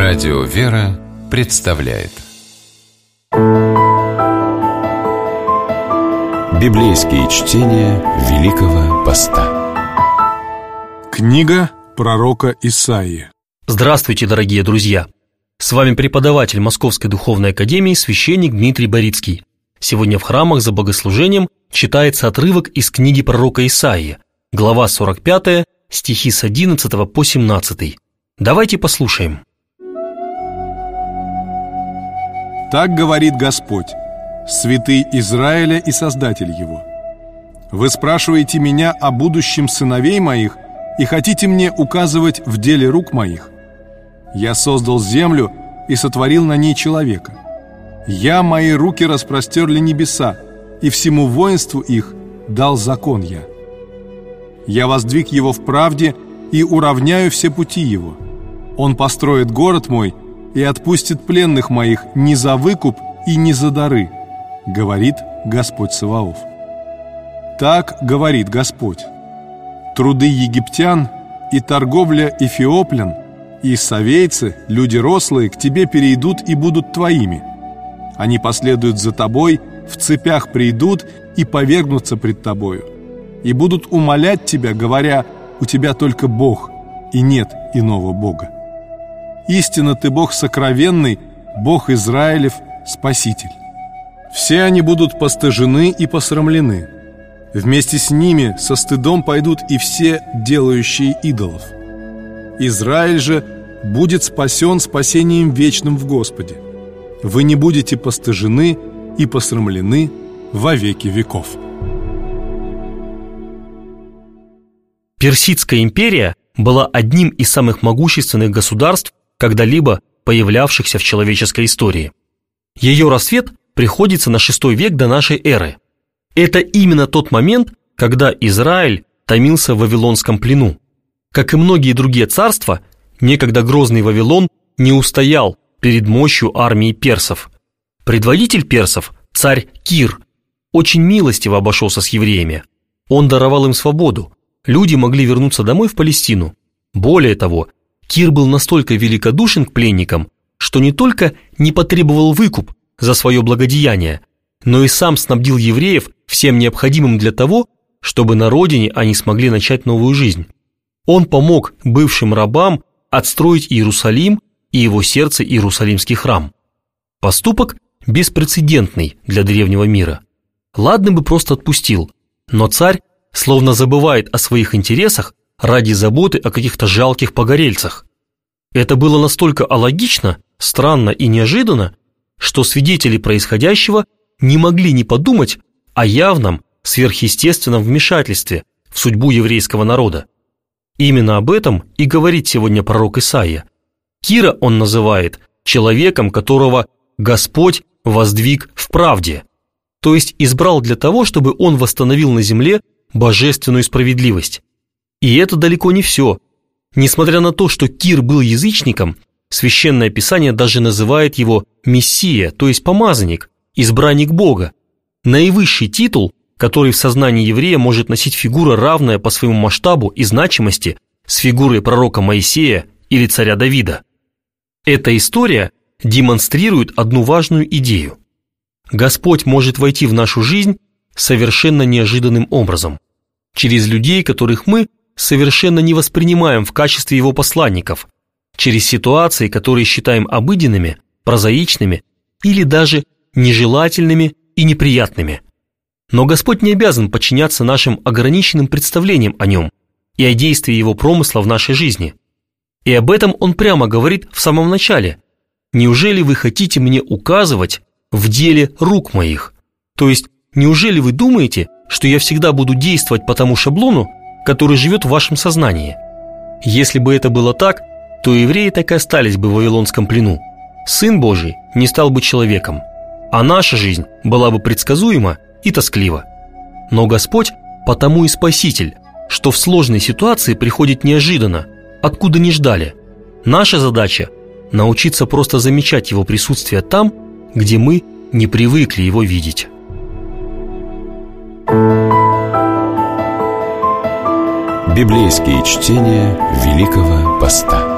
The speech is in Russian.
Радио «Вера» представляет библейские чтения Великого Поста. Книга пророка Исаии. Здравствуйте, дорогие друзья! С вами преподаватель Московской Духовной Академии, священник Дмитрий Борицкий. Сегодня в храмах за богослужением читается отрывок из книги пророка Исаии, глава 45, стихи с 11 по 17. Давайте послушаем. Так говорит Господь, святый Израиля и Создатель его. Вы спрашиваете меня о будущем сыновей моих и хотите мне указывать в деле рук моих. Я создал землю и сотворил на ней человека. Я мои руки распростерли небеса, и всему воинству их дал закон я. Я воздвиг его в правде и уравняю все пути его. Он построит город мой и отпустит пленных моих не за выкуп и не за дары, говорит Господь Саваоф. Так говорит Господь: труды египтян и торговля эфиоплян и савейцы, люди рослые, к тебе перейдут и будут твоими. Они последуют за тобой, в цепях придут и повергнутся пред тобою, и будут умолять тебя, говоря: у тебя только Бог, и нет иного Бога. Истинно ты Бог сокровенный, Бог Израилев, Спаситель. Все они будут постыжены и посрамлены. Вместе с ними со стыдом пойдут и все делающие идолов. Израиль же будет спасен спасением вечным в Господе. Вы не будете постыжены и посрамлены во веки веков. Персидская империя была одним из самых могущественных государств, когда-либо появлявшихся в человеческой истории. Ее расцвет приходится на VI век до нашей эры. Это именно тот момент, когда Израиль томился в вавилонском плену. Как и многие другие царства, некогда грозный Вавилон не устоял перед мощью армии персов. Предводитель персов, царь Кир, очень милостиво обошелся с евреями. Он даровал им свободу. Люди могли вернуться домой в Палестину. Более того, Кир был настолько великодушен к пленникам, что не только не потребовал выкуп за свое благодеяние, но и сам снабдил евреев всем необходимым для того, чтобы на родине они смогли начать новую жизнь. Он помог бывшим рабам отстроить Иерусалим и его сердце Иерусалимский храм. Поступок беспрецедентный для древнего мира. Ладно бы просто отпустил, но царь словно забывает о своих интересах ради заботы о каких-то жалких погорельцах. Это было настолько алогично, странно и неожиданно, что свидетели происходящего не могли не подумать о явном сверхъестественном вмешательстве в судьбу еврейского народа. Именно об этом и говорит сегодня пророк Исаия. Кира он называет человеком, которого Господь воздвиг в правде, то есть избрал для того, чтобы он восстановил на земле божественную справедливость. И это далеко не все. Несмотря на то, что Кир был язычником, Священное Писание даже называет его Мессия, то есть помазанник, избранник Бога. Наивысший титул, который в сознании еврея может носить фигура, равная по своему масштабу и значимости с фигурой пророка Моисея или царя Давида. Эта история демонстрирует одну важную идею. Господь может войти в нашу жизнь совершенно неожиданным образом, через людей, которых мы совершенно не воспринимаем в качестве его посланников, через ситуации, которые считаем обыденными, прозаичными или даже нежелательными и неприятными. Но Господь не обязан подчиняться нашим ограниченным представлениям о нем и о действии его промысла в нашей жизни. И об этом он прямо говорит в самом начале. «Неужели вы хотите мне указывать в деле рук моих?» То есть, неужели вы думаете, что я всегда буду действовать по тому шаблону, который живет в вашем сознании? Если бы это было так, то евреи так и остались бы в вавилонском плену. Сын Божий не стал бы человеком, а наша жизнь была бы предсказуема и тосклива. Но Господь потому и Спаситель, что в сложной ситуации приходит неожиданно, откуда не ждали. Наша задача – научиться просто замечать Его присутствие там, где мы не привыкли Его видеть. Библейские чтения Великого Поста.